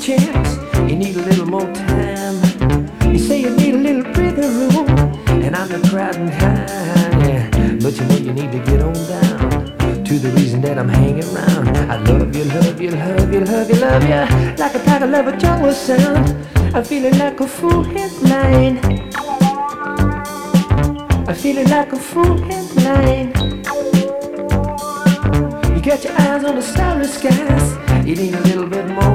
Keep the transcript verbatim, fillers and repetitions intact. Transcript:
chance, you need a little more time. You say you need a little breathing room, and I'm the crowding kind, yeah. But you know you need to get on down to the reason that I'm hanging around. I love you, love you, love you, love you, love you, like a tiger love a jungle sound. I'm feeling like a full headline. I'm feeling like a full headline. You got your eyes on the starry skies. You need a little bit more